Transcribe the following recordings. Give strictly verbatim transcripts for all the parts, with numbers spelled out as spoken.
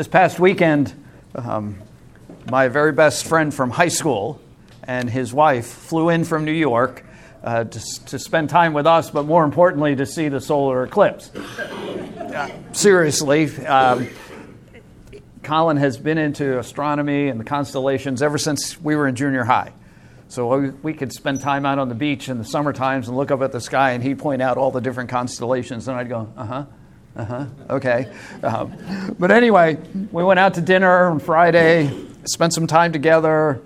This past weekend, um, my very best friend from high school and his wife flew in from New York uh, to, to spend time with us, but more importantly, to see the solar eclipse. Uh, seriously, um, Colin has been into astronomy and the constellations ever since we were in junior high. So we, we could spend time out on the beach in the summer times and look up at the sky, and he'd point out all the different constellations, and I'd go, uh-huh. Uh-huh. Okay. Um, but anyway, we went out to dinner on Friday, spent some time together.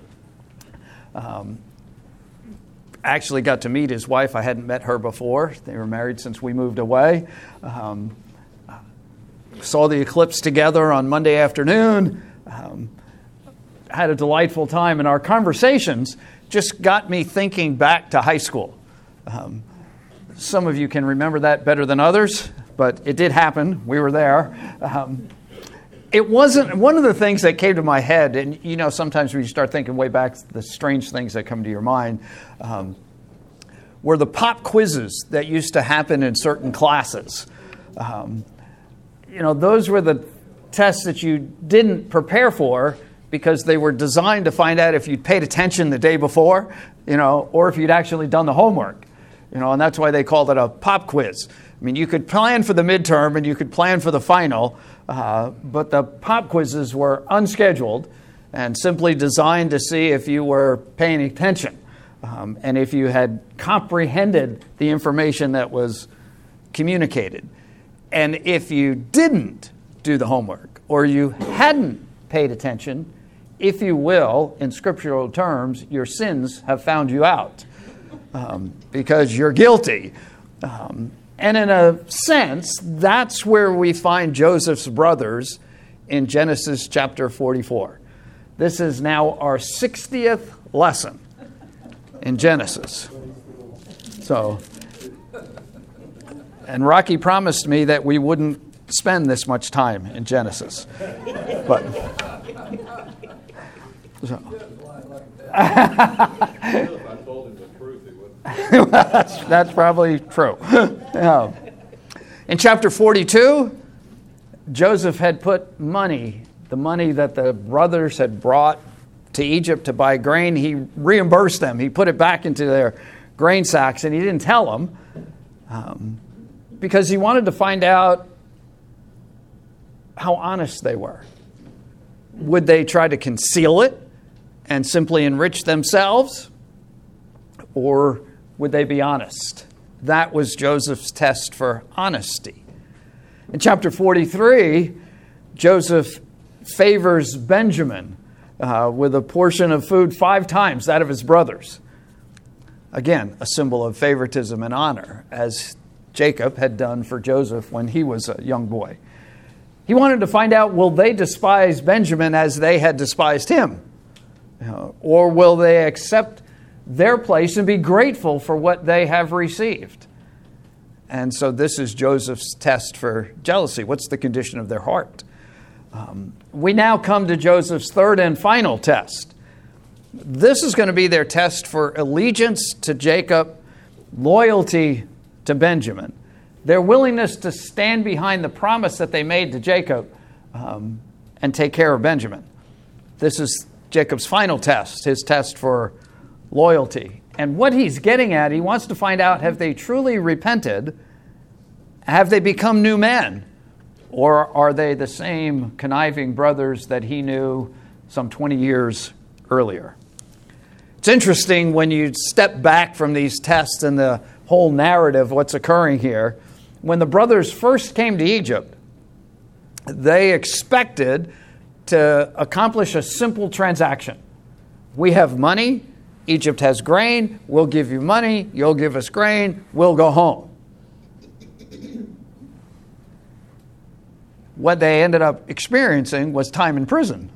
Um, actually got to meet his wife. I hadn't met her before. They were married since we moved away. Um, saw the eclipse together on Monday afternoon. Um, had a delightful time, and our conversations just got me thinking back to high school. Um, some of you can remember that better than others. But it did happen. We were there. Um, it wasn't one of the things that came to my head, and you know, sometimes when you start thinking way back, the strange things that come to your mind um, were the pop quizzes that used to happen in certain classes. Um, you know, those were the tests that you didn't prepare for because they were designed to find out if you'd paid attention the day before, you know, or if you'd actually done the homework. You know, and that's why they called it a pop quiz. I mean, you could plan for the midterm and you could plan for the final, uh, but the pop quizzes were unscheduled and simply designed to see if you were paying attention um, and if you had comprehended the information that was communicated. And if you didn't do the homework or you hadn't paid attention, if you will, in scriptural terms, your sins have found you out um, because you're guilty. Um, And in a sense, that's where we find Joseph's brothers in Genesis chapter forty-four. This is now our sixtieth lesson in Genesis. So, and Rocky promised me that we wouldn't spend this much time in Genesis. But, so. that's, that's probably true. Yeah. In chapter forty-two, Joseph had put money, the money that the brothers had brought to Egypt to buy grain, he reimbursed them. He put it back into their grain sacks, and he didn't tell them um, because he wanted to find out how honest they were. Would they try to conceal it and simply enrich themselves? Or would they be honest? That was Joseph's test for honesty. In chapter forty-three, Joseph favors Benjamin uh, with a portion of food five times that of his brothers. Again, a symbol of favoritism and honor, as Jacob had done for Joseph when he was a young boy. He wanted to find out, will they despise Benjamin as they had despised him? Uh, or will they accept their place and be grateful for what they have received? And so this is Joseph's test for jealousy. What's the condition of their heart? Um, we now come to Joseph's third and final test. This is going to be their test for allegiance to Jacob, loyalty to Benjamin, their willingness to stand behind the promise that they made to Jacob um, and take care of Benjamin. This is Jacob's final test, his test for loyalty. And what he's getting at, he wants to find out, have they truly repented? Have they become new men? Or are they the same conniving brothers that he knew some twenty years earlier? It's interesting when you step back from these tests and the whole narrative, what's occurring here. When the brothers first came to Egypt, they expected to accomplish a simple transaction. We have money. Egypt has grain. We'll give you money. You'll give us grain. We'll go home. What they ended up experiencing was time in prison.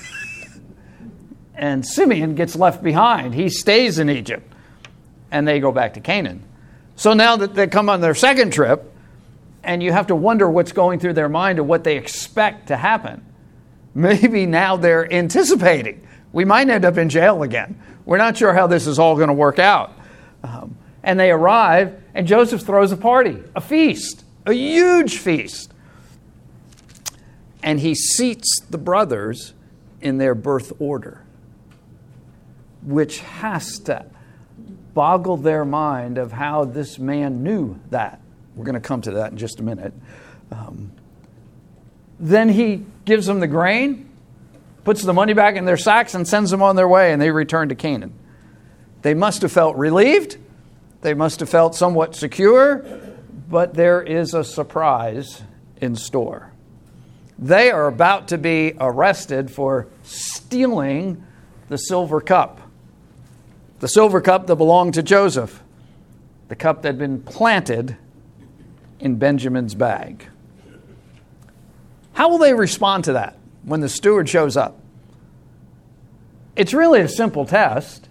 And Simeon gets left behind. He stays in Egypt. And they go back to Canaan. So now that they come on their second trip, and you have to wonder what's going through their mind and what they expect to happen. Maybe now they're anticipating. We might end up in jail again. We're not sure how this is all going to work out. Um, and they arrive, and Joseph throws a party, a feast, a huge feast. and he seats the brothers in their birth order, which has to boggle their mind of how this man knew that. We're going to come to that in just a minute. Um, then he gives them the grain, puts the money back in their sacks, and sends them on their way, and they return to Canaan. They must have felt relieved. They must have felt somewhat secure, but there is a surprise in store. They are about to be arrested for stealing the silver cup. The silver cup that belonged to Joseph. The cup that had been planted in Benjamin's bag. How will they respond to that when the steward shows up? It's really a simple test.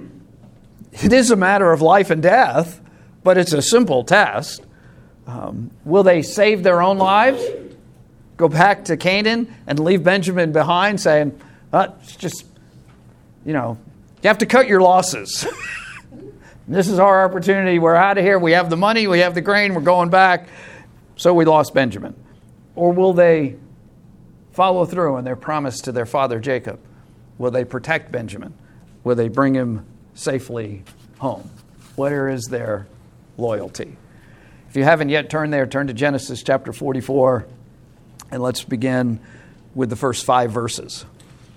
It is a matter of life and death, but it's a simple test. Um, will they save their own lives? Go back to Canaan and leave Benjamin behind saying, uh, it's just, you know, you have to cut your losses. This is our opportunity. We're out of here. We have the money. We have the grain. We're going back. So we lost Benjamin. Or will they follow through on their promise to their father Jacob? Will they protect Benjamin? Will they bring him safely home? Where is their loyalty? If you haven't yet turned there, turn to Genesis chapter forty-four. And let's begin with the first five verses.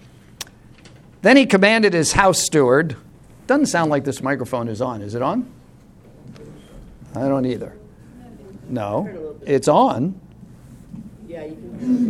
Then he commanded his house steward. Doesn't sound like this microphone is on. Is it on? I don't either. No, it's on. Yeah, you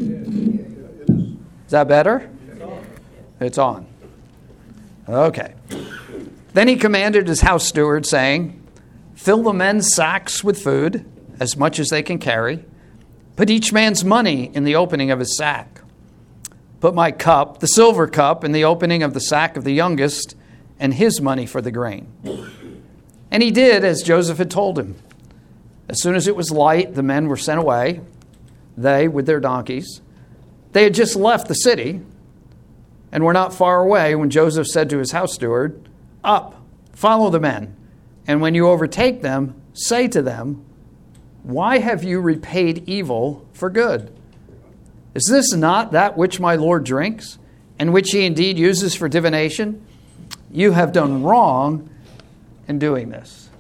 can. Is that better? It's on. Okay. Then he commanded his house steward, saying, fill the men's sacks with food, as much as they can carry. Put each man's money in the opening of his sack. Put my cup, the silver cup, in the opening of the sack of the youngest, and his money for the grain. And he did as Joseph had told him. As soon as it was light, the men were sent away, they with their donkeys. They had just left the city and were not far away when Joseph said to his house steward, up, follow the men, and when you overtake them, say to them, why have you repaid evil for good? Is this not that which my Lord drinks, and which he indeed uses for divination? You have done wrong in doing this.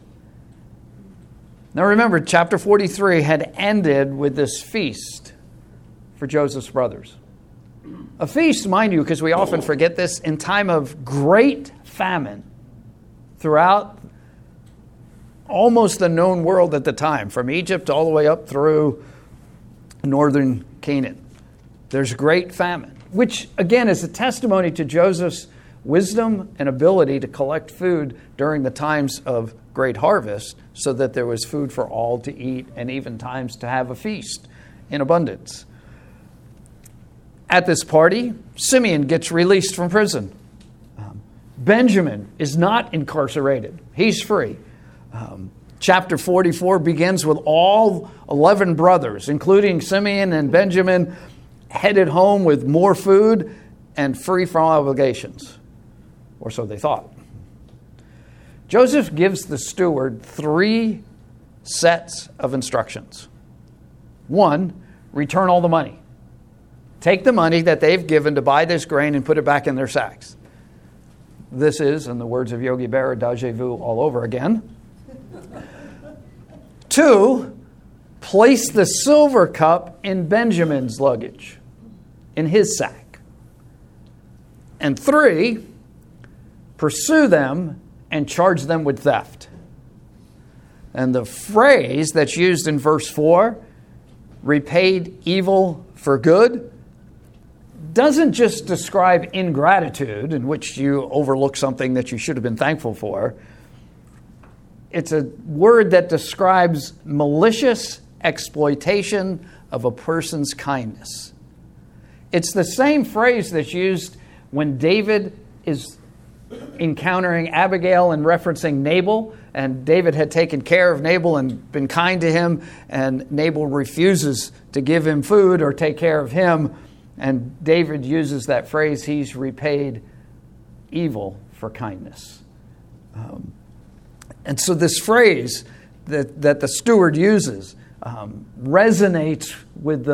Now remember, chapter forty-three had ended with this feast for Joseph's brothers. A feast, mind you, because we often forget this, in time of great famine throughout almost the known world at the time, from Egypt all the way up through northern Canaan. There's great famine, which again is a testimony to Joseph's wisdom and ability to collect food during the times of great harvest so that there was food for all to eat and even times to have a feast in abundance. At this party, Simeon gets released from prison. Um, Benjamin is not incarcerated. He's free. Um, chapter forty-four begins with all eleven brothers, including Simeon and Benjamin, headed home with more food and free from obligations. Or so they thought. Joseph gives the steward three sets of instructions. One, return all the money. Take the money that they've given to buy this grain and put it back in their sacks. This is, in the words of Yogi Berra, déjà vu all over again. Two, place the silver cup in Benjamin's luggage, in his sack. And three, pursue them and charge them with theft. And the phrase that's used in verse four, repaid evil for good, doesn't just describe ingratitude in which you overlook something that you should have been thankful for. It's a word that describes malicious exploitation of a person's kindness. It's the same phrase that's used when David is encountering Abigail and referencing Nabal, and David had taken care of Nabal and been kind to him, and Nabal refuses to give him food or take care of him, and David uses that phrase, he's repaid evil for kindness. Um, and so this phrase that, that the steward uses um, resonates with the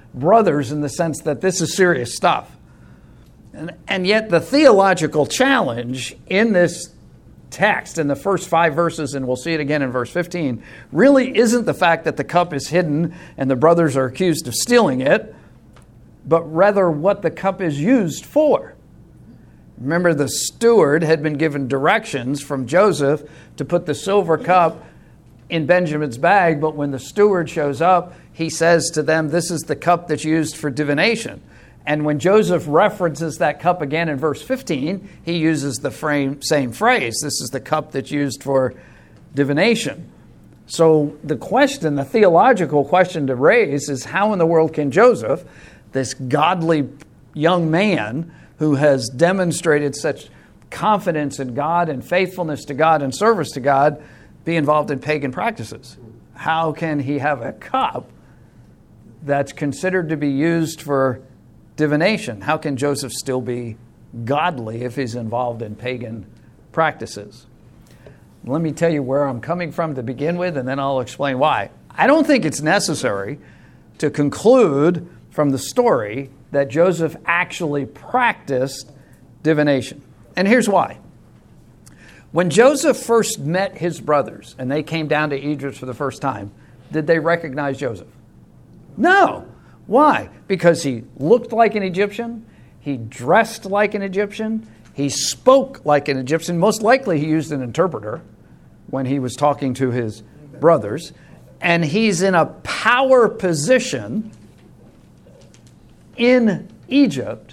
brothers in the sense that this is serious stuff. And, and yet the theological challenge in this text, in the first five verses, and we'll see it again in verse fifteen, really isn't the fact that the cup is hidden and the brothers are accused of stealing it, but rather what the cup is used for. Remember, the steward had been given directions from Joseph to put the silver cup in Benjamin's bag, but when the steward shows up, he says to them, this is the cup that's used for divination. And when Joseph references that cup again in verse fifteen, he uses the frame, same phrase. This is the cup that's used for divination. So the question, the theological question to raise is, how in the world can Joseph, this godly young man who has demonstrated such confidence in God and faithfulness to God and service to God, be involved in pagan practices? How can he have a cup that's considered to be used for divination? How can Joseph still be godly if he's involved in pagan practices? Let me tell you where I'm coming from to begin with, and then I'll explain why. I don't think it's necessary to conclude from the story that Joseph actually practiced divination. And here's why. When Joseph first met his brothers and they came down to Egypt for the first time, did they recognize Joseph? No. Why? Because he looked like an Egyptian, he dressed like an Egyptian, he spoke like an Egyptian. Most likely he used an interpreter when he was talking to his brothers. And he's in a power position in Egypt,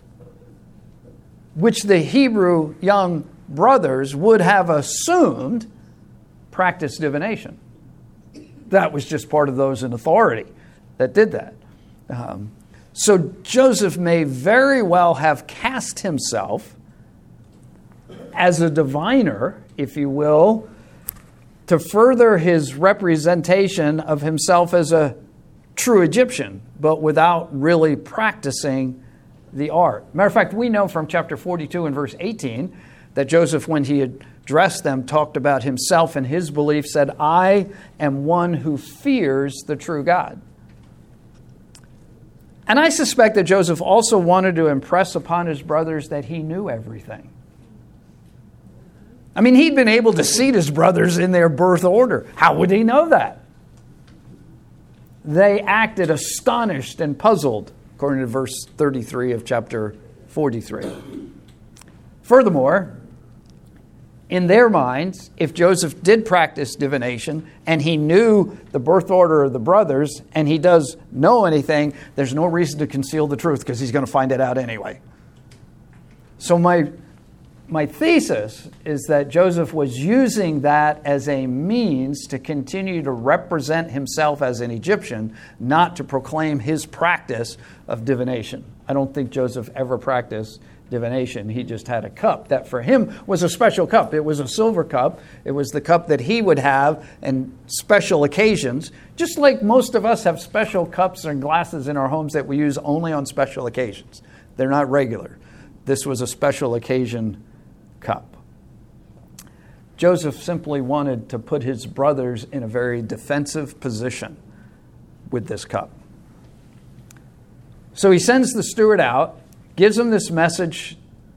which the Hebrew young brothers would have assumed practiced divination. That was just part of those in authority that did that. Um, so Joseph may very well have cast himself as a diviner, if you will, to further his representation of himself as a true Egyptian, but without really practicing the art. Matter of fact, we know from chapter forty-two and verse eighteen that Joseph, when he addressed them, talked about himself and his belief, said, I am one who fears the true God. And I suspect that Joseph also wanted to impress upon his brothers that he knew everything. I mean, he'd been able to seat his brothers in their birth order. How would he know that? They acted astonished and puzzled, according to verse thirty-three of chapter forty-three. Furthermore, in their minds, if Joseph did practice divination and he knew the birth order of the brothers and he does know anything, there's no reason to conceal the truth because he's going to find it out anyway. So my My thesis is that Joseph was using that as a means to continue to represent himself as an Egyptian, not to proclaim his practice of divination. I don't think Joseph ever practiced divination. He just had a cup that for him was a special cup. It was a silver cup. It was the cup that he would have in special occasions, just like most of us have special cups and glasses in our homes that we use only on special occasions. They're not regular. This was a special occasion cup. Joseph simply wanted to put his brothers in a very defensive position with this cup. So he sends the steward out, gives them this message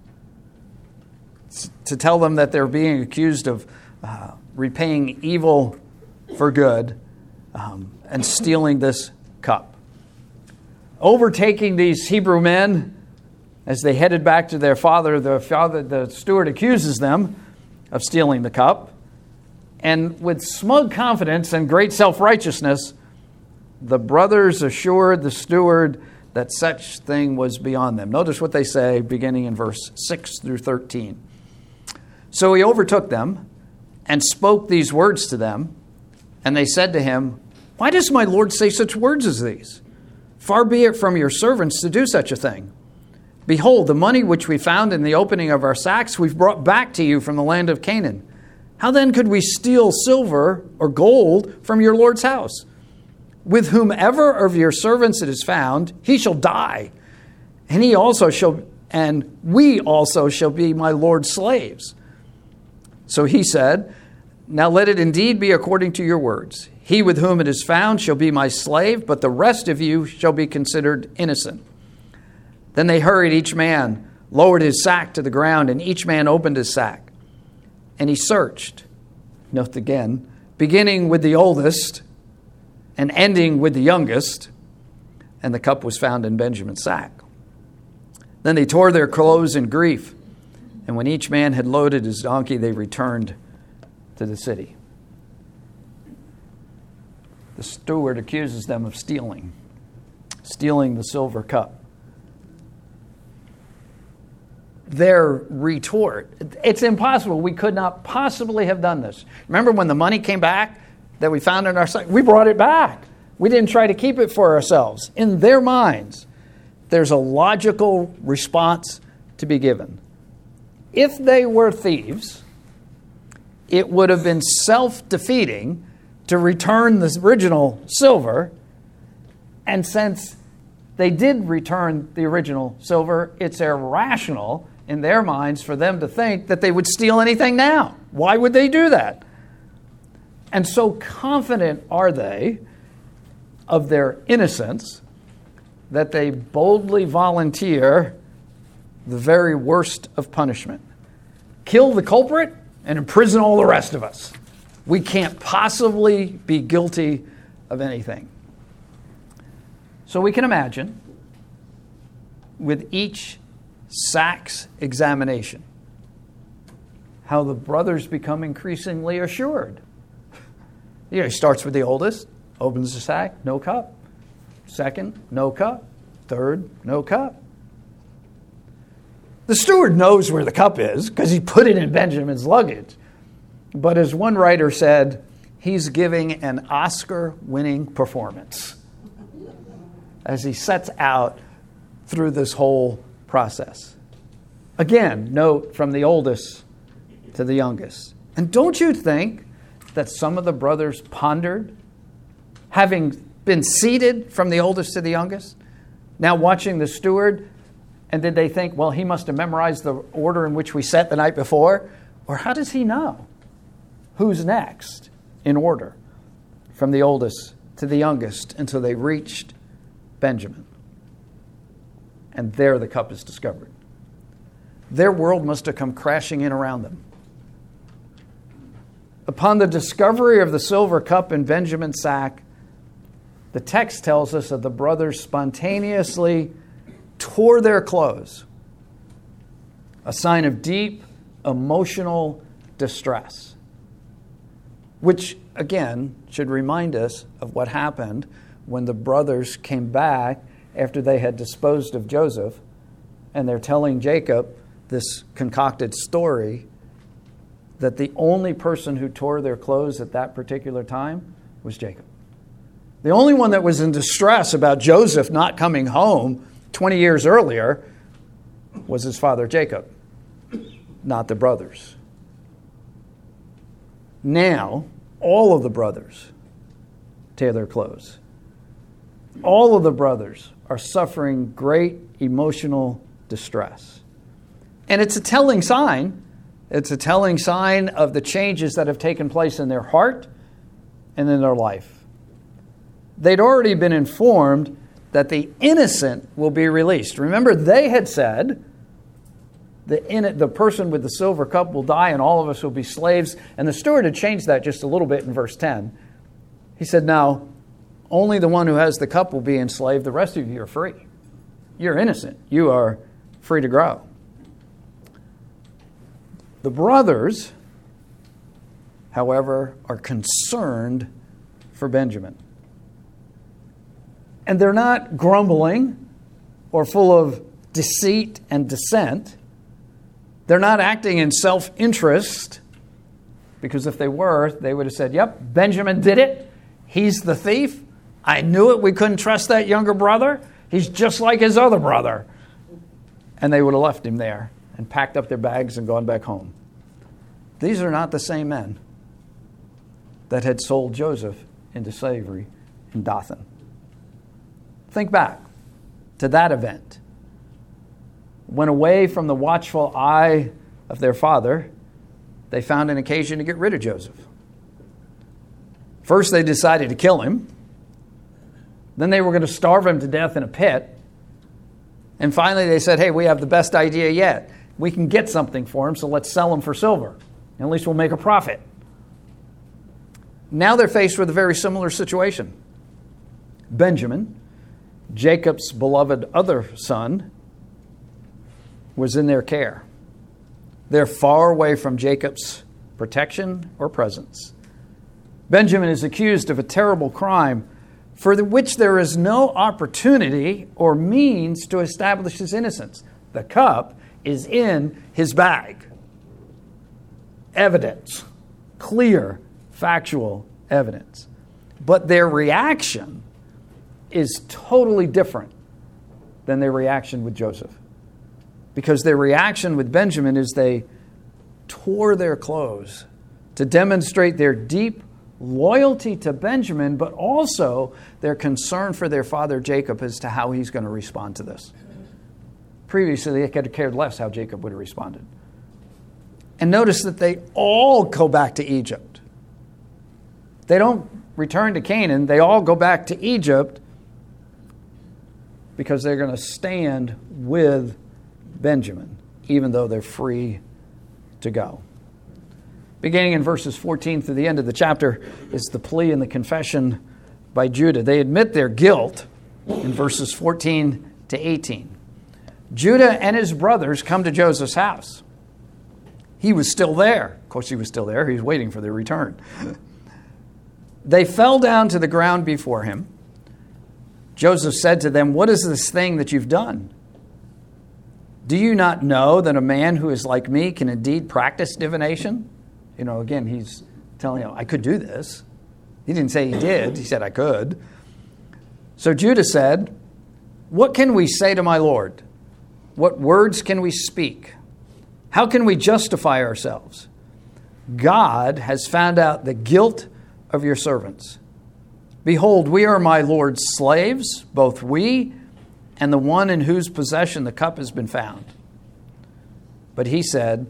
to tell them that they're being accused of uh, repaying evil for good um, and stealing this cup. Overtaking these Hebrew men, as they headed back to their father, the father, the steward accuses them of stealing the cup. And with smug confidence and great self-righteousness, the brothers assured the steward that such thing was beyond them. Notice what they say beginning in verse six through thirteen. So he overtook them and spoke these words to them. And they said to him, why does my Lord say such words as these? Far be it from your servants to do such a thing. Behold, the money which we found in the opening of our sacks we've brought back to you from the land of Canaan. How then could we steal silver or gold from your Lord's house? With whomever of your servants it is found, he shall die, and he also shall, and we also shall be my Lord's slaves. So he said, Now let it indeed be according to your words. He with whom it is found shall be my slave, but the rest of you shall be considered innocent. Then they hurried, each man lowered his sack to the ground, and each man opened his sack. And he searched, note again, beginning with the oldest and ending with the youngest, and the cup was found in Benjamin's sack. Then they tore their clothes in grief, and when each man had loaded his donkey, they returned to the city. The steward accuses them of stealing, stealing the silver cup. Their retort, it's impossible. We could not possibly have done this. Remember when the money came back that we found in our sack? We brought it back. We didn't try to keep it for ourselves. In their minds, there's a logical response to be given. If they were thieves, it would have been self-defeating to return the original silver. And since they did return the original silver, it's irrational in their minds for them to think that they would steal anything now. Why would they do that? And so confident are they of their innocence that they boldly volunteer the very worst of punishment. Kill the culprit and imprison all the rest of us. We can't possibly be guilty of anything. So we can imagine, with each sack's examination, how the brothers become increasingly assured. You know, he starts with the oldest, opens the sack, no cup. Second, no cup. Third, no cup. The steward knows where the cup is because he put it in Benjamin's luggage. But as one writer said, he's giving an Oscar-winning performance as he sets out through this whole process. Again, note from the oldest to the youngest. And don't you think that some of the brothers pondered, having been seated from the oldest to the youngest, now watching the steward, and did they think, well, he must have memorized the order in which we sat the night before? Or how does he know who's next in order from the oldest to the youngest until they reached Benjamin? And there the cup is discovered. Their world must have come crashing in around them. Upon the discovery of the silver cup in Benjamin's sack, the text tells us that the brothers spontaneously tore their clothes, a sign of deep emotional distress, which, again, should remind us of what happened when the brothers came back after they had disposed of Joseph, and they're telling Jacob this concocted story that the only person who tore their clothes at that particular time was Jacob. The only one that was in distress about Joseph not coming home twenty years earlier was his father Jacob, not the brothers. Now, all of the brothers tear their clothes. All of the brothers are suffering great emotional distress. And it's a telling sign. It's a telling sign of the changes that have taken place in their heart and in their life. They'd already been informed that the innocent will be released. Remember, they had said, the, in, the person with the silver cup will die and all of us will be slaves. And the steward had changed that just a little bit in verse ten. He said, now, only the one who has the cup will be enslaved. The rest of you are free. You're innocent. You are free to grow. The brothers, however, are concerned for Benjamin. And they're not grumbling or full of deceit and dissent. They're not acting in self-interest, because if they were, they would have said, yep, Benjamin did it. He's the thief. I knew it. We couldn't trust that younger brother. He's just like his other brother. And they would have left him there and packed up their bags and gone back home. These are not the same men that had sold Joseph into slavery in Dothan. Think back to that event. When away from the watchful eye of their father, they found an occasion to get rid of Joseph. First, they decided to kill him. Then they were going to starve him to death in a pit. And finally, they said, hey, we have the best idea yet. We can get something for him, so let's sell him for silver. At least we'll make a profit. Now they're faced with a very similar situation. Benjamin, Jacob's beloved other son, was in their care. They're far away from Jacob's protection or presence. Benjamin is accused of a terrible crime for which there is no opportunity or means to establish his innocence. The cup is in his bag. Evidence, clear, factual evidence. But their reaction is totally different than their reaction with Joseph. Because their reaction with Benjamin is they tore their clothes to demonstrate their deep loyalty to Benjamin, but also their concern for their father Jacob as to how he's going to respond to this. Previously, they could have cared less how Jacob would have responded. And notice that they all go back to Egypt. They don't return to Canaan. They all go back to Egypt because they're going to stand with Benjamin, even though they're free to go. Beginning in verses fourteen through the end of the chapter is the plea and the confession by Judah. They admit their guilt in verses fourteen to eighteen. Judah and his brothers come to Joseph's house. He was still there. Of course, he was still there. He was waiting for their return. They fell down to the ground before him. Joseph said to them, "What is this thing that you've done? Do you not know that a man who is like me can indeed practice divination?" You know, again, he's telling them, I could do this. He didn't say he did. He said, I could. So Judah said, "What can we say to my Lord? What words can we speak? How can we justify ourselves? God has found out the guilt of your servants. Behold, we are my Lord's slaves, both we and the one in whose possession the cup has been found." But he said,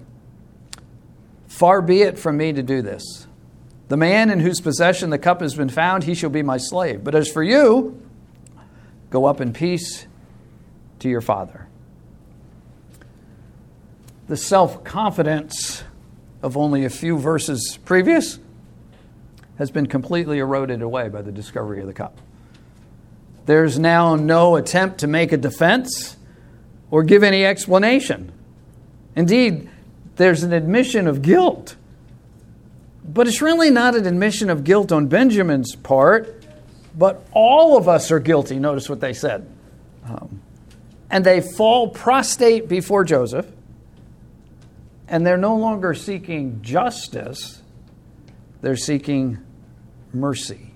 "Far be it from me to do this. The man in whose possession the cup has been found, he shall be my slave. But as for you, go up in peace to your father." The self-confidence of only a few verses previous has been completely eroded away by the discovery of the cup. There's now no attempt to make a defense or give any explanation. Indeed, there's an admission of guilt. But it's really not an admission of guilt on Benjamin's part, but all of us are guilty. Notice what they said. Um, and they fall prostrate before Joseph, and they're no longer seeking justice, they're seeking mercy.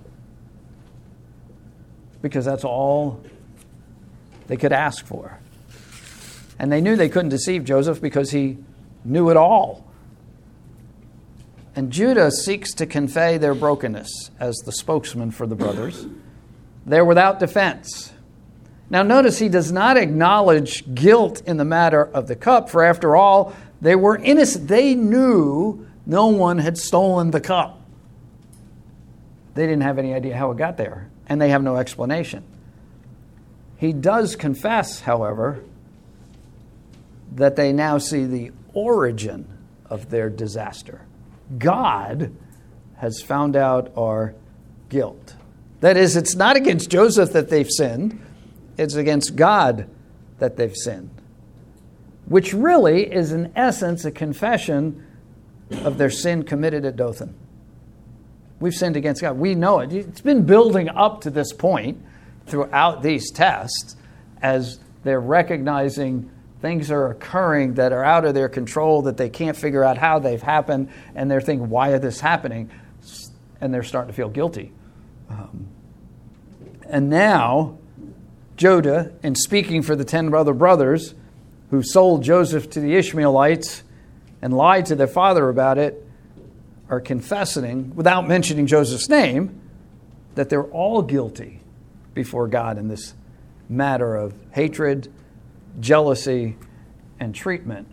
Because that's all they could ask for. And they knew they couldn't deceive Joseph because he knew it all. And Judah seeks to convey their brokenness as the spokesman for the brothers. They're without defense. Now notice he does not acknowledge guilt in the matter of the cup, for after all, they were innocent. They knew no one had stolen the cup. They didn't have any idea how it got there, and they have no explanation. He does confess, however, that they now see the origin of their disaster. God has found out our guilt. That is, it's not against Joseph that they've sinned. It's against God that they've sinned. Which really is, in essence, a confession of their sin committed at Dothan. We've sinned against God. We know it. It's been building up to this point throughout these tests as they're recognizing things are occurring that are out of their control, that they can't figure out how they've happened, and they're thinking, why is this happening? And they're starting to feel guilty. Um, and now, Judah, in speaking for the ten other brothers who sold Joseph to the Ishmaelites and lied to their father about it, are confessing, without mentioning Joseph's name, that they're all guilty before God in this matter of hatred, jealousy, and treatment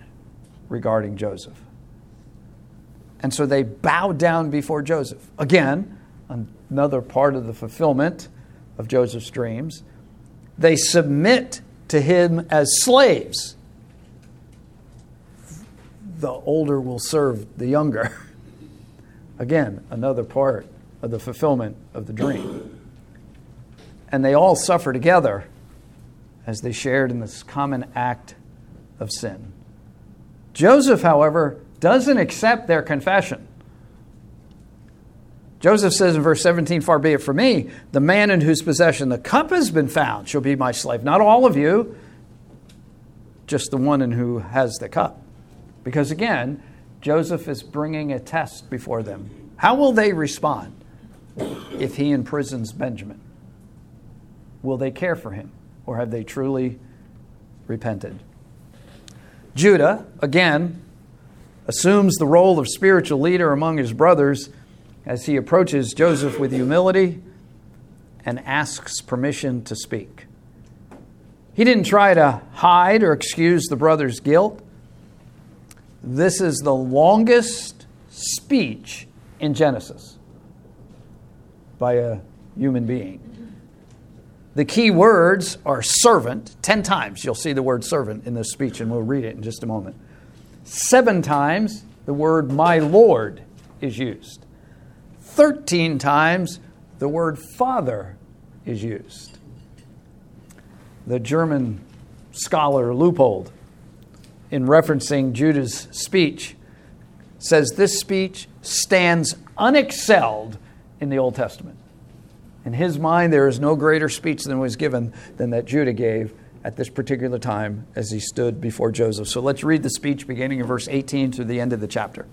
regarding Joseph. And so they bow down before Joseph. Again, another part of the fulfillment of Joseph's dreams. They submit to him as slaves. The older will serve the younger. Again, another part of the fulfillment of the dream. And they all suffer together as they shared in this common act of sin. Joseph, however, doesn't accept their confession. Joseph says in verse seventeen, "Far be it from me, the man in whose possession the cup has been found shall be my slave." Not all of you, just the one in who has the cup. Because again, Joseph is bringing a test before them. How will they respond if he imprisons Benjamin? Will they care for him, or have they truly repented? Judah, again, assumes the role of spiritual leader among his brothers as he approaches Joseph with humility and asks permission to speak. He didn't try to hide or excuse the brother's guilt. This is the longest speech in Genesis by a human being. The key words are servant. Ten times you'll see the word servant in this speech, and we'll read it in just a moment. Seven times the word my Lord is used. Thirteen times the word father is used. The German scholar Leupold, in referencing Judah's speech, says this speech stands unexcelled in the Old Testament. In his mind, there is no greater speech than was given than that Judah gave at this particular time as he stood before Joseph. So let's read the speech beginning in verse eighteen to the end of the chapter.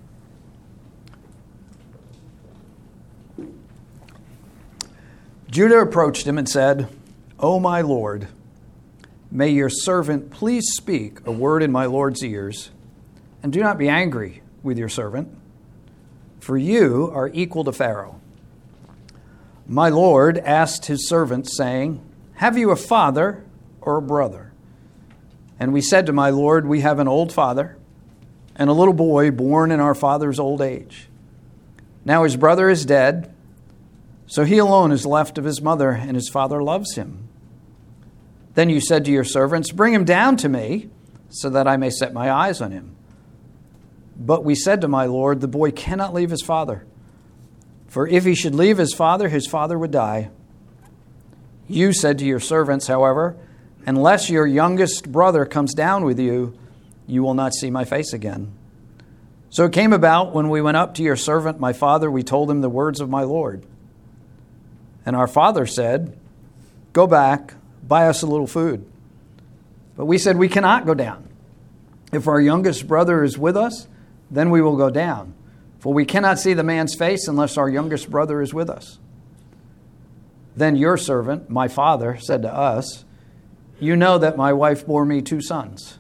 Judah approached him and said, "O my Lord, may your servant please speak a word in my Lord's ears, and do not be angry with your servant, for you are equal to Pharaoh." My Lord asked his servant, saying, "Have you a father or a brother?" And we said to my Lord, "We have an old father and a little boy born in our father's old age. Now his brother is dead, so he alone is left of his mother, and his father loves him. Then you said to your servants, 'Bring him down to me, so that I may set my eyes on him.' But we said to my Lord, 'The boy cannot leave his father. For if he should leave his father, his father would die.' You said to your servants, however, 'Unless your youngest brother comes down with you, you will not see my face again.' So it came about when we went up to your servant, my father, we told him the words of my Lord. And our father said, 'Go back, buy us a little food.' But we said, 'We cannot go down. If our youngest brother is with us, then we will go down. For we cannot see the man's face unless our youngest brother is with us.' Then your servant, my father, said to us, 'You know that my wife bore me two sons.'"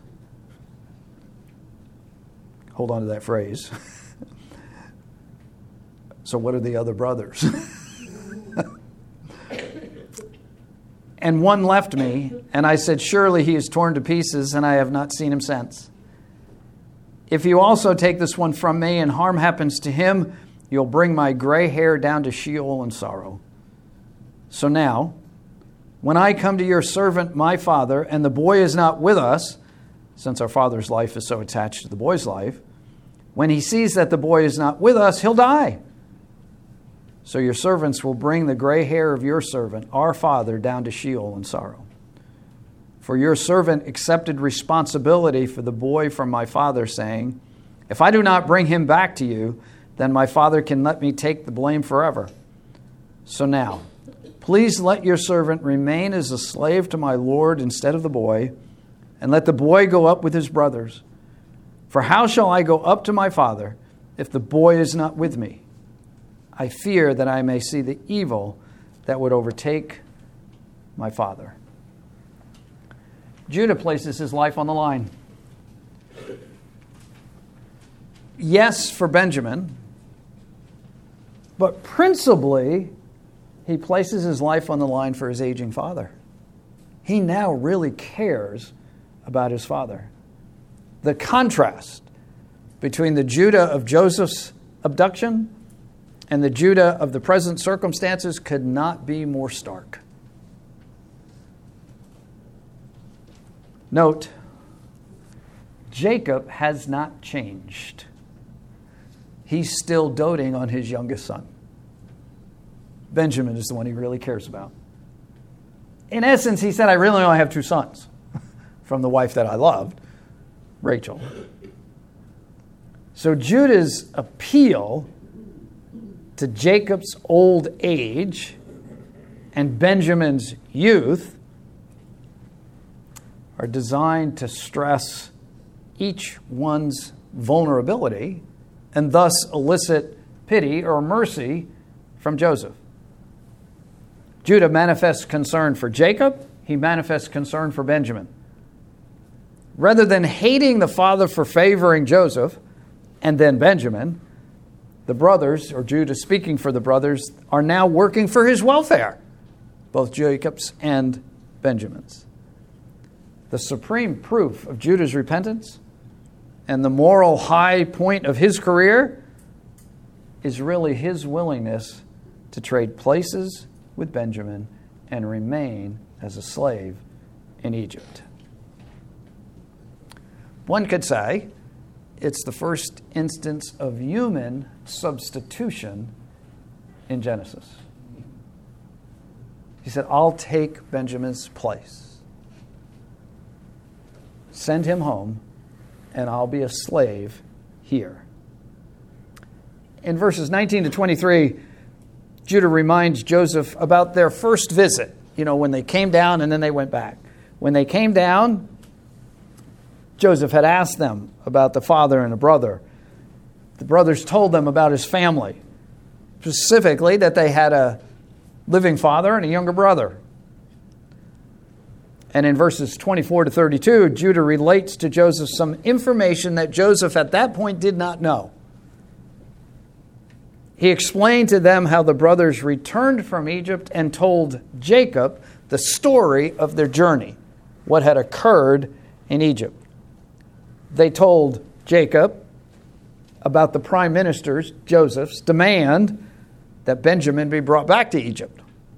Hold on to that phrase. So what are the other brothers? "And one left me, and I said, 'Surely he is torn to pieces, and I have not seen him since. If you also take this one from me and harm happens to him, you'll bring my gray hair down to Sheol in sorrow.' So now, when I come to your servant, my father, and the boy is not with us," since our father's life is so attached to the boy's life, "when he sees that the boy is not with us, he'll die. So your servants will bring the gray hair of your servant, our father, down to Sheol in sorrow. For your servant accepted responsibility for the boy from my father, saying, 'If I do not bring him back to you, then my father can let me take the blame forever.' So now, please let your servant remain as a slave to my Lord instead of the boy, and let the boy go up with his brothers. For how shall I go up to my father if the boy is not with me? I fear that I may see the evil that would overtake my father." Judah places his life on the line. Yes, for Benjamin, but principally, he places his life on the line for his aging father. He now really cares about his father. The contrast between the Judah of Joseph's abduction And the Judah of the present circumstances could not be more stark. Note, Jacob has not changed. He's still doting on his youngest son. Benjamin is the one he really cares about. In essence, he said, I really only have two sons from the wife that I loved, Rachel. So Judah's appeal to Jacob's old age and Benjamin's youth are designed to stress each one's vulnerability and thus elicit pity or mercy from Joseph. Judah manifests concern for Jacob. He manifests concern for Benjamin. Rather than hating the father for favoring Joseph and then Benjamin, the brothers, or Judah speaking for the brothers, are now working for his welfare, both Jacob's and Benjamin's. The supreme proof of Judah's repentance and the moral high point of his career is really his willingness to trade places with Benjamin and remain as a slave in Egypt. One could say it's the first instance of human substitution in Genesis. He said, I'll take Benjamin's place. Send him home, and I'll be a slave here. In verses nineteen to twenty-three, Judah reminds Joseph about their first visit. You know, when they came down and then they went back. When they came down, Joseph had asked them about the father and the brother. The brothers told them about his family, specifically that they had a living father and a younger brother. And in verses twenty-four to thirty-two, Judah relates to Joseph some information that Joseph at that point did not know. He explained to them how the brothers returned from Egypt and told Jacob the story of their journey, what had occurred in Egypt. They told Jacob about the prime minister's, Joseph's, demand that Benjamin be brought back to Egypt.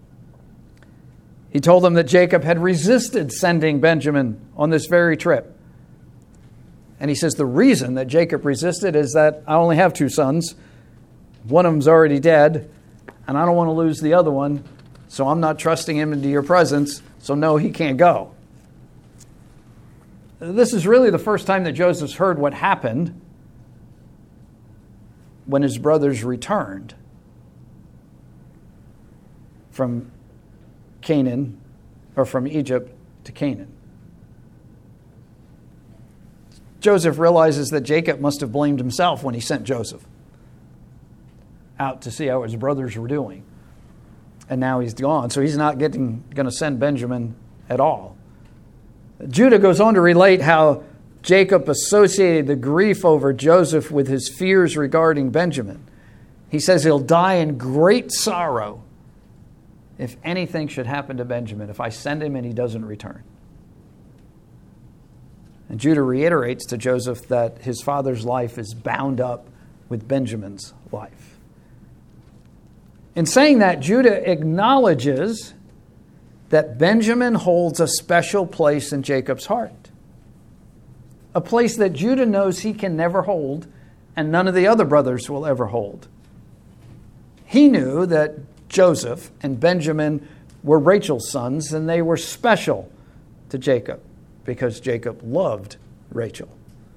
He told them that Jacob had resisted sending Benjamin on this very trip. And he says the reason that Jacob resisted is that I only have two sons. One of them's already dead, and I don't want to lose the other one, so I'm not trusting him into your presence, so no, he can't go. This is really the first time that Joseph's heard what happened when his brothers returned from Canaan, or from Egypt to Canaan. Joseph realizes that Jacob must have blamed himself when he sent Joseph out to see how his brothers were doing. And now he's gone, so he's not getting going to send Benjamin at all. Judah goes on to relate how Jacob associated the grief over Joseph with his fears regarding Benjamin. He says he'll die in great sorrow if anything should happen to Benjamin, if I send him and he doesn't return. And Judah reiterates to Joseph that his father's life is bound up with Benjamin's life. In saying that, Judah acknowledges that Benjamin holds a special place in Jacob's heart. A place that Judah knows he can never hold, and none of the other brothers will ever hold. He knew that Joseph and Benjamin were Rachel's sons, and they were special to Jacob because Jacob loved Rachel.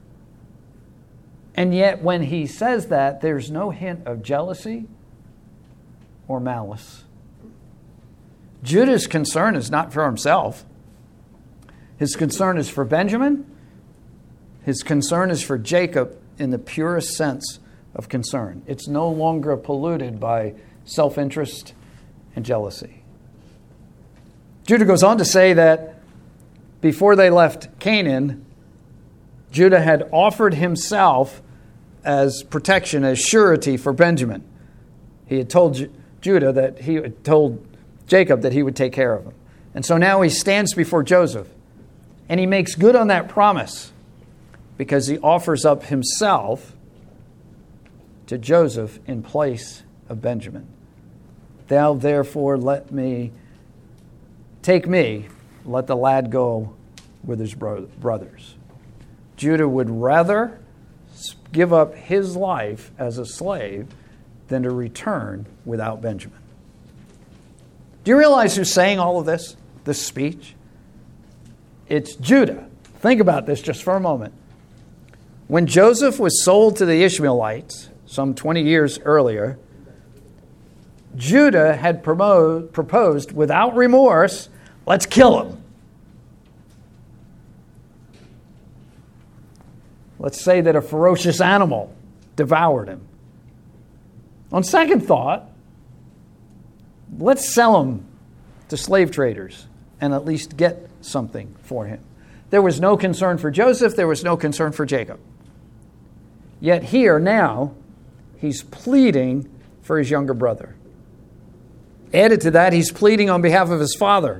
And yet when he says that, there's no hint of jealousy or malice. Judah's concern is not for himself. His concern is for Benjamin. His concern is for Jacob in the purest sense of concern. It's no longer polluted by self-interest and jealousy. Judah goes on to say that before they left Canaan, Judah had offered himself as protection, as surety for Benjamin. He had told Ju- Judah that he had told Jacob that he would take care of him. And so now he stands before Joseph, and he makes good on that promise because he offers up himself to Joseph in place of Benjamin. Thou therefore let me, take me, let the lad go with his bro- brothers. Judah would rather give up his life as a slave than to return without Benjamin. Do you realize who's saying all of this, this speech? It's Judah. Think about this just for a moment. When Joseph was sold to the Ishmaelites some twenty years earlier, Judah had promo- proposed without remorse, let's kill him. Let's say that a ferocious animal devoured him. On second thought, let's sell him to slave traders and at least get something for him. There was no concern for Joseph. There was no concern for Jacob. Yet here now, he's pleading for his younger brother. Added to that, he's pleading on behalf of his father.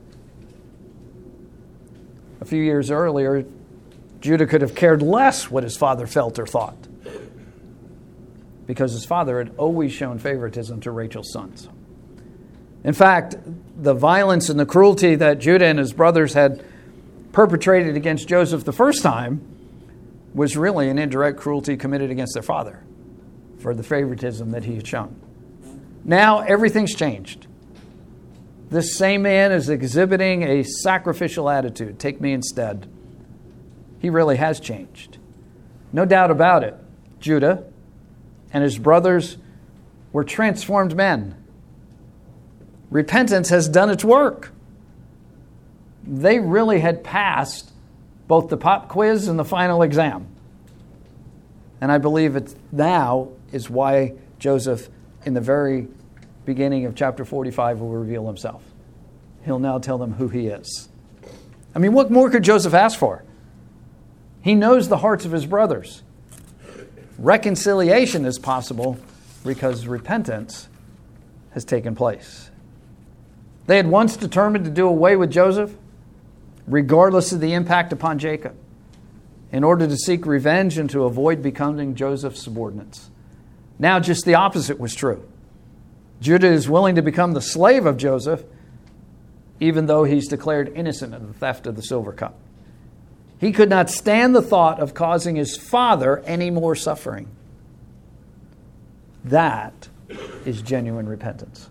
A few years earlier, Judah could have cared less what his father felt or thought, because his father had always shown favoritism to Rachel's sons. In fact, the violence and the cruelty that Judah and his brothers had perpetrated against Joseph the first time was really an indirect cruelty committed against their father for the favoritism that he had shown. Now everything's changed. This same man is exhibiting a sacrificial attitude. Take me instead. He really has changed. No doubt about it. Judah and his brothers were transformed men. Repentance has done its work. They really had passed both the pop quiz and the final exam. And I believe it now is why Joseph, in the very beginning of chapter forty-five, will reveal himself. He'll now tell them who he is. I mean, what more could Joseph ask for? He knows the hearts of his brothers. Reconciliation is possible because repentance has taken place. They had once determined to do away with Joseph, regardless of the impact upon Jacob, in order to seek revenge and to avoid becoming Joseph's subordinates. Now just the opposite was true. Judah is willing to become the slave of Joseph, even though he's declared innocent of the theft of the silver cup. He could not stand the thought of causing his father any more suffering. That is genuine repentance.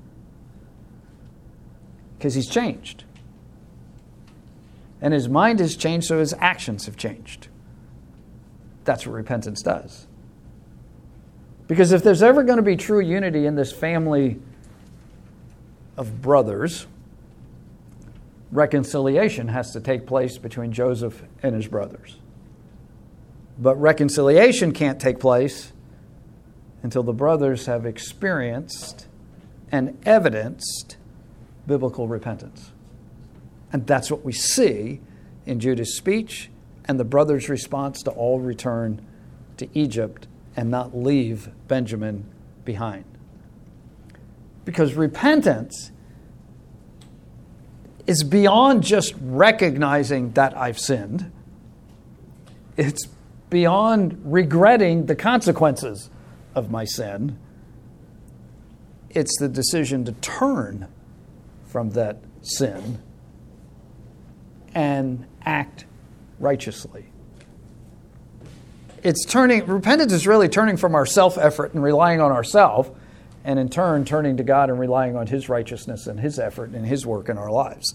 Because he's changed. And his mind has changed, so his actions have changed. That's what repentance does. Because if there's ever going to be true unity in this family of brothers, reconciliation has to take place between Joseph and his brothers. But reconciliation can't take place until the brothers have experienced and evidenced biblical repentance. And that's what we see in Judah's speech and the brothers' response to all return to Egypt and not leave Benjamin behind. Because repentance is beyond just recognizing that I've sinned. It's beyond regretting the consequences of my sin. It's the decision to turn from that sin and act righteously. It's turning, repentance is really turning from our self-effort and relying on ourselves, and in turn turning to God and relying on His righteousness and His effort and His work in our lives.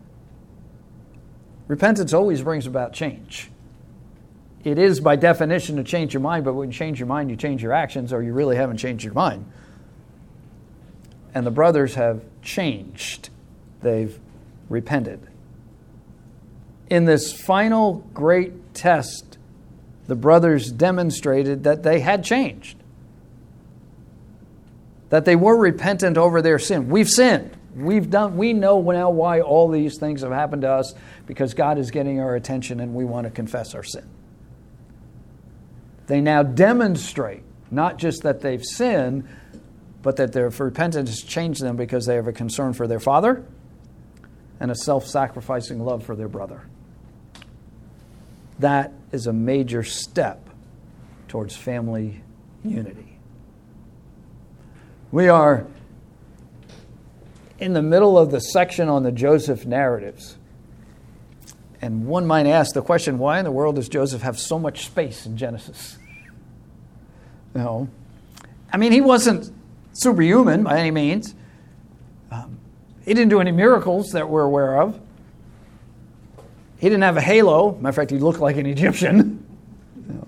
Repentance always brings about change. It is by definition to change your mind, but when you change your mind, you change your actions, or you really haven't changed your mind. And the brothers have changed. They've repented. In this final great test, the brothers demonstrated that they had changed. That they were repentant over their sin. We've sinned. We've done. We know now why all these things have happened to us, because God is getting our attention and we want to confess our sin. They now demonstrate not just that they've sinned, but that their repentance has changed them because they have a concern for their father and a self-sacrificing love for their brother. That is a major step towards family unity. We are in the middle of the section on the Joseph narratives. And one might ask the question, why in the world does Joseph have so much space in Genesis? No. I mean, he wasn't superhuman by any means. Um, he didn't do any miracles that we're aware of. He didn't have a halo. Matter of fact, he looked like an Egyptian. No.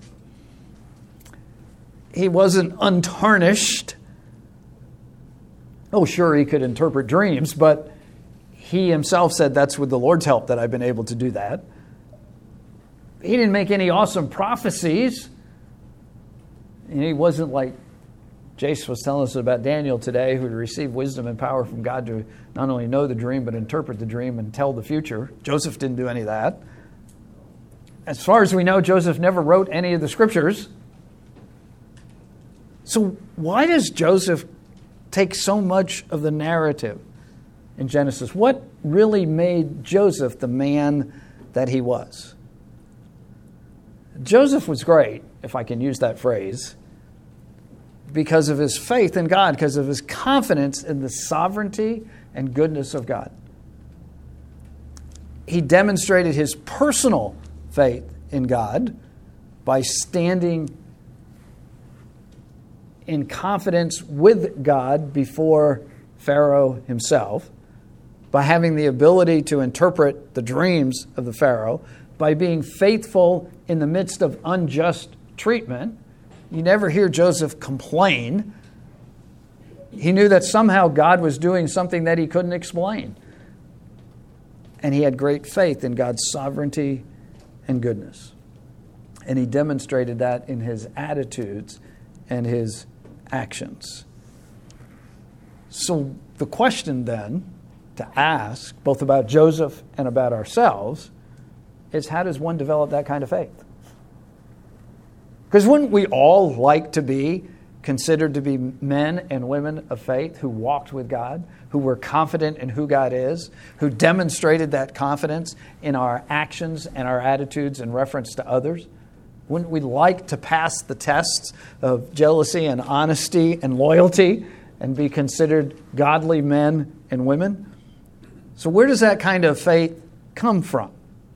He wasn't untarnished. Oh, sure, he could interpret dreams, but he himself said, that's with the Lord's help that I've been able to do that. He didn't make any awesome prophecies. And he wasn't like Jace was telling us about Daniel today, who received wisdom and power from God to not only know the dream, but interpret the dream and tell the future. Joseph didn't do any of that. As far as we know, Joseph never wrote any of the scriptures. So why does Joseph take so much of the narrative in Genesis? What really made Joseph the man that he was? Joseph was great, if I can use that phrase, because of his faith in God, because of his confidence in the sovereignty and goodness of God. He demonstrated his personal faith in God by standing in confidence with God before Pharaoh himself, by having the ability to interpret the dreams of the Pharaoh, by being faithful in the midst of unjust treatment. You never hear Joseph complain. He knew that somehow God was doing something that he couldn't explain. And he had great faith in God's sovereignty and goodness. And he demonstrated that in his attitudes and his actions. So the question then to ask, both about Joseph and about ourselves, is how does one develop that kind of faith? Because wouldn't we all like to be considered to be men and women of faith who walked with God, who were confident in who God is, who demonstrated that confidence in our actions and our attitudes in reference to others? Wouldn't we like to pass the tests of jealousy and honesty and loyalty and be considered godly men and women? So where does that kind of faith come from?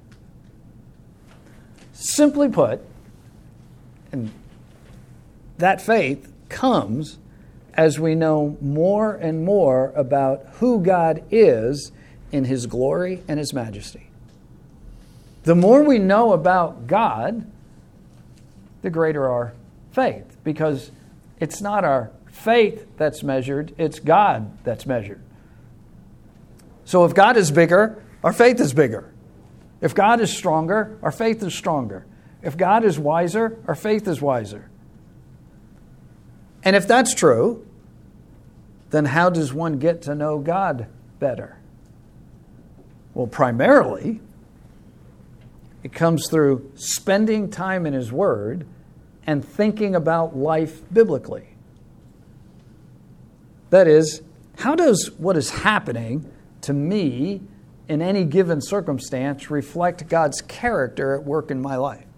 Simply put, and that faith comes as we know more and more about who God is in his glory and his majesty. The more we know about God, the greater our faith, because it's not our faith that's measured, it's God that's measured. So if God is bigger, our faith is bigger. If God is stronger, our faith is stronger. If God is wiser, our faith is wiser. And if that's true, then how does one get to know God better? Well, primarily, it comes through spending time in his Word and thinking about life biblically. That is, how does what is happening to me in any given circumstance reflect God's character at work in my life?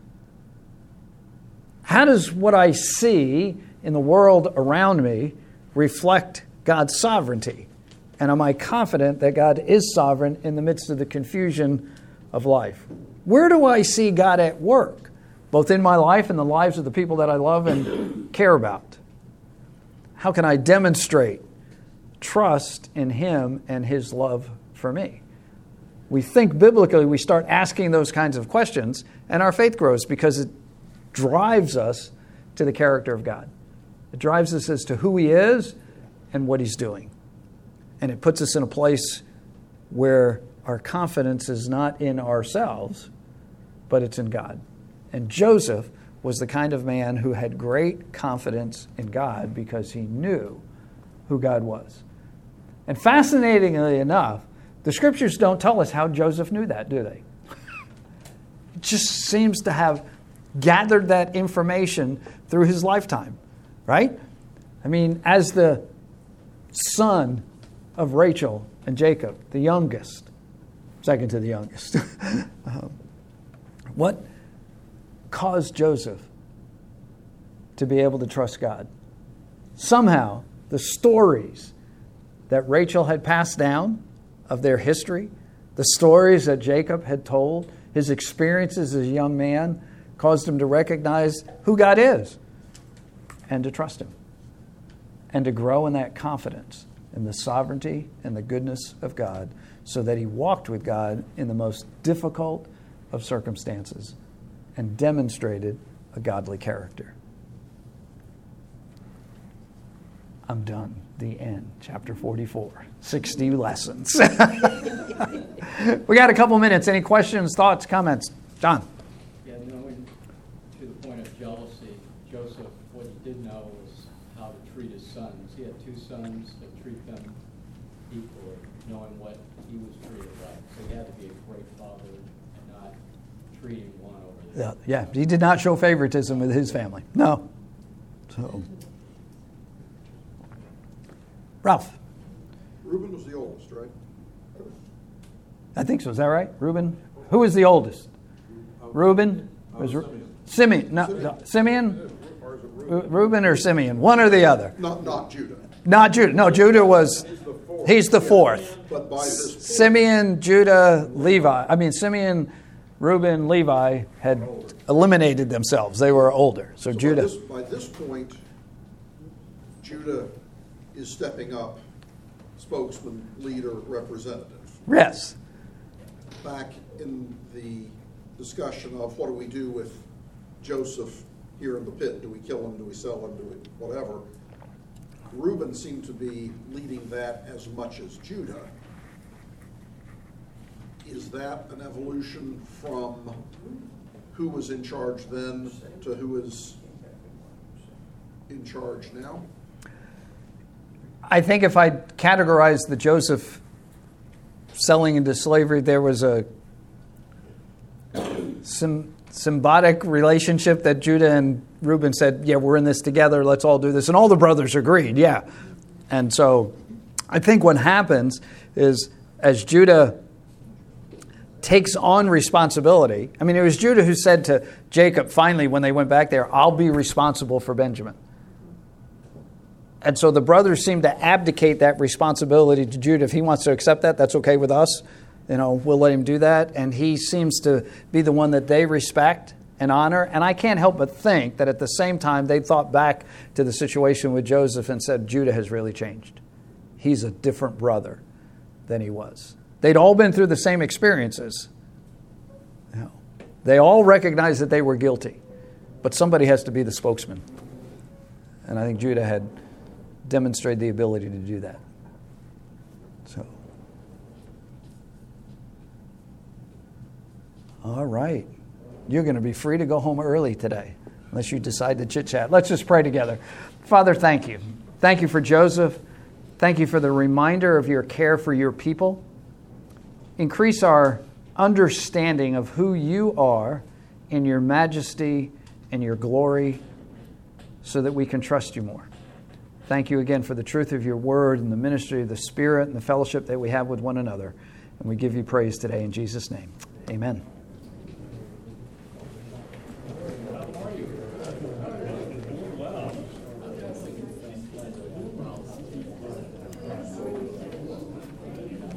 How does what I see in the world around me reflect God's sovereignty? And am I confident that God is sovereign in the midst of the confusion of life? Where do I see God at work, both in my life and the lives of the people that I love and care about? How can I demonstrate trust in him and his love for me? We think biblically, we start asking those kinds of questions, and our faith grows because it drives us to the character of God. It drives us as to who he is and what he's doing. And it puts us in a place where our confidence is not in ourselves, but it's in God. And Joseph was the kind of man who had great confidence in God because he knew who God was. And fascinatingly enough, the scriptures don't tell us how Joseph knew that, do they? It just seems to have gathered that information through his lifetime, right? I mean, as the son of Rachel and Jacob, the youngest, second to the youngest, um, what caused Joseph to be able to trust God? Somehow, the stories that Rachel had passed down of their history, the stories that Jacob had told, his experiences as a young man, caused him to recognize who God is and to trust him and to grow in that confidence in the sovereignty and the goodness of God, so that he walked with God in the most difficult of circumstances and demonstrated a godly character. I'm done. The end. Chapter forty-four. sixty lessons. We got a couple minutes. Any questions, thoughts, comments? John? Yeah, knowing to the point of jealousy, Joseph, what he did know was how to treat his sons. He had two sons, to treat them equally, knowing what he was treated like. So he had to be a great father and not treating one over the other. Yeah, he did not show favoritism with his family. No. So, Ralph? Reuben was the oldest, right? I think so. Is that right? Reuben? Who was the oldest? Reuben? Was Ru- Simeon. No, no. Simeon? Ru- Reuben or Simeon? One or the other? Not not Judah. Not Judah. No, Judah was, he's the fourth. But by this point, Simeon, Judah, Levi. I mean, Simeon, Reuben, Levi had eliminated themselves. They were older. So, so Judah. By this, by this point, Judah is stepping up, spokesman, leader, representative. Yes. Back in the discussion of what do we do with Joseph here in the pit? Do we kill him? Do we sell him? Do we whatever? Reuben seemed to be leading that as much as Judah. Is that an evolution from who was in charge then to who is in charge now? I think if I categorize the Joseph selling into slavery, there was a sim- symbiotic relationship that Judah and Reuben said, yeah, we're in this together, let's all do this. And all the brothers agreed, yeah. And so I think what happens is as Judah takes on responsibility, I mean, it was Judah who said to Jacob, finally, when they went back there, I'll be responsible for Benjamin. And so the brothers seem to abdicate that responsibility to Judah. If he wants to accept that, that's okay with us. You know, we'll let him do that. And he seems to be the one that they respect and honor. And I can't help but think that at the same time, they thought back to the situation with Joseph and said, Judah has really changed. He's a different brother than he was. They'd all been through the same experiences. You know, they all recognized that they were guilty. But somebody has to be the spokesman. And I think Judah had demonstrated the ability to do that. So, all right. You're going to be free to go home early today, unless you decide to chit-chat. Let's just pray together. Father, thank you. Thank you for Joseph. Thank you for the reminder of your care for your people. Increase our understanding of who you are in your majesty and your glory so that we can trust you more. Thank you again for the truth of your word and the ministry of the Spirit and the fellowship that we have with one another. And we give you praise today in Jesus' name. Amen.